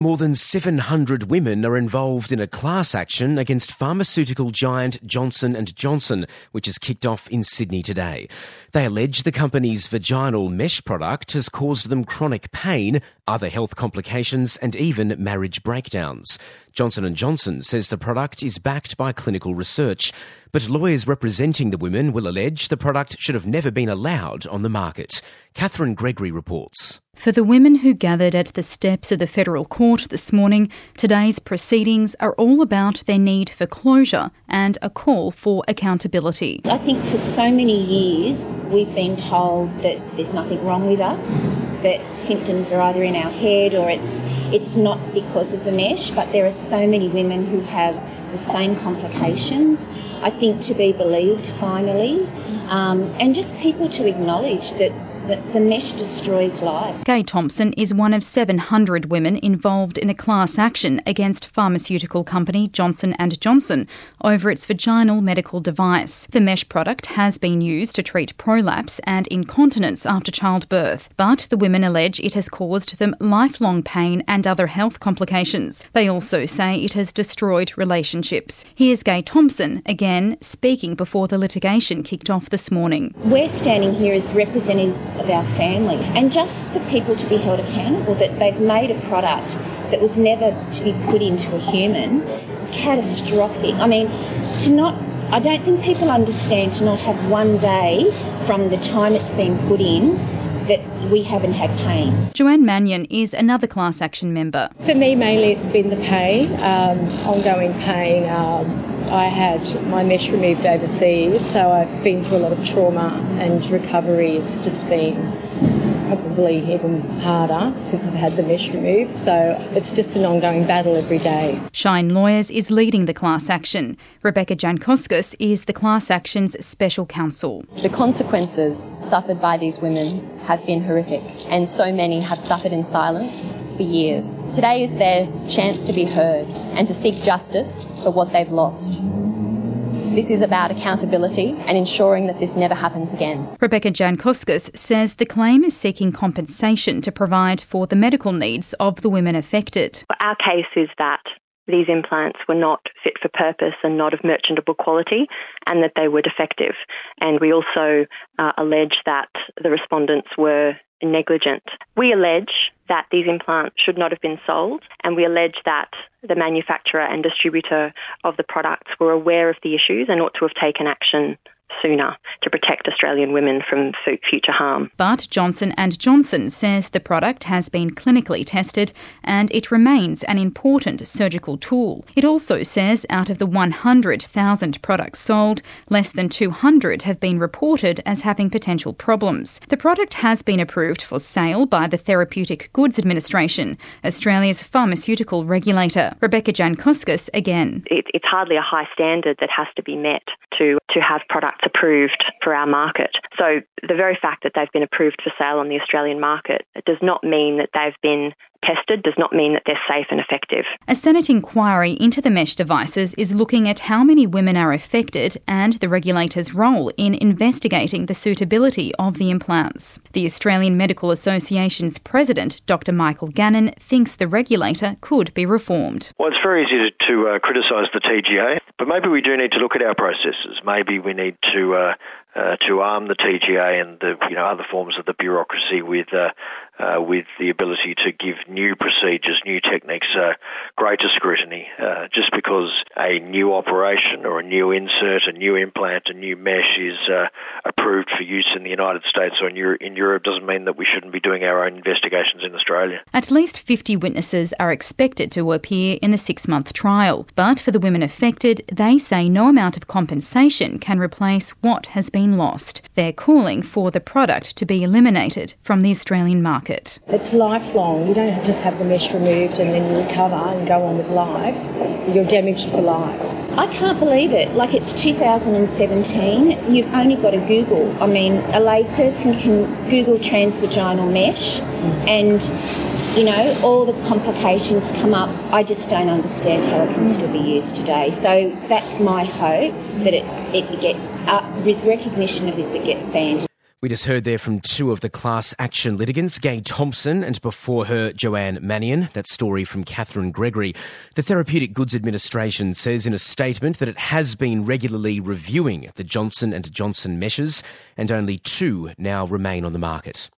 More than 700 women are involved in a class action against pharmaceutical giant Johnson & Johnson, which has kicked off in Sydney today. They allege the company's vaginal mesh product has caused them chronic pain, other health complications and even marriage breakdowns. Johnson & Johnson says the product is backed by clinical research, but lawyers representing the women will allege the product should have never been allowed on the market. Catherine Gregory reports. For the women who gathered at the steps of the federal court this morning, today's proceedings are all about their need for closure and a call for accountability. I think for so many years we've been told that there's nothing wrong with us, that symptoms are either in our head or it's not because of the mesh, but there are so many women who have the same complications. I think to be believed finally, and just people to acknowledge that the mesh destroys lives. Gay Thompson is one of 700 women involved in a class action against pharmaceutical company Johnson & Johnson over its vaginal medical device. The mesh product has been used to treat prolapse and incontinence after childbirth, but the women allege it has caused them lifelong pain and other health complications. They also say it has destroyed relationships. Here's Gay Thompson again speaking before the litigation kicked off this morning. We're standing here as representatives of our family, and just for people to be held accountable that they've made a product that was never to be put into a human. Catastrophic. I mean, I don't think people understand to not have one day from the time it's been put in that we haven't had pain. Joanne Mannion is another class action member. For me, mainly it's been the pain, ongoing pain. I had my mesh removed overseas, so I've been through a lot of trauma, and recovery has just been probably even harder since I've had the mesh removed, so it's just an ongoing battle every day. Shine Lawyers is leading the class action. Rebecca Jankowskis is the class action's special counsel. The consequences suffered by these women have been horrific, and so many have suffered in silence for years. Today is their chance to be heard and to seek justice for what they've lost. This is about accountability and ensuring that this never happens again. Rebecca Jankowskis says the claim is seeking compensation to provide for the medical needs of the women affected. Our case is that these implants were not fit for purpose and not of merchantable quality, and that they were defective. And we also allege that the respondents were negligent. We allege that these implants should not have been sold, and we allege that the manufacturer and distributor of the products were aware of the issues and ought to have taken action sooner to protect Australian women from future harm. But Johnson & Johnson says the product has been clinically tested and it remains an important surgical tool. It also says out of the 100,000 products sold, less than 200 have been reported as having potential problems. The product has been approved for sale by the Therapeutic Goods Administration, Australia's pharmaceutical regulator. Rebecca Jankowskis again. It's hardly a high standard that has to be met to have products approved for our market. So the very fact that they've been approved for sale on the Australian market, it does not mean that they've been tested, does not mean that they're safe and effective. A Senate inquiry into the mesh devices is looking at how many women are affected and the regulator's role in investigating the suitability of the implants. The Australian Medical Association's president, Dr Michael Gannon, thinks the regulator could be reformed. Well, it's very easy to criticise the TGA, but maybe we do need to look at our processes. Maybe we need to arm the TGA and the other forms of the bureaucracy with the ability to give new procedures, new techniques, greater scrutiny. Just because a new operation or a new insert, a new implant, a new mesh is approved for use in the United States or in Europe doesn't mean that we shouldn't be doing our own investigations in Australia. At least 50 witnesses are expected to appear in the 6-month trial. But for the women affected, they say no amount of compensation can replace what has been lost. They're calling for the product to be eliminated from the Australian market. It's lifelong. You don't just have the mesh removed and then you recover and go on with life. You're damaged for life. I can't believe it. Like, it's 2017. You've only got to Google. I mean, a layperson can Google transvaginal mesh and, all the complications come up. I just don't understand how it can still be used today. So that's my hope, that it gets, with recognition of this, it gets banned. We just heard there from two of the class action litigants, Gay Thompson and before her Joanne Mannion. That story from Catherine Gregory. The Therapeutic Goods Administration says in a statement that it has been regularly reviewing the Johnson & Johnson meshes and only 2 now remain on the market.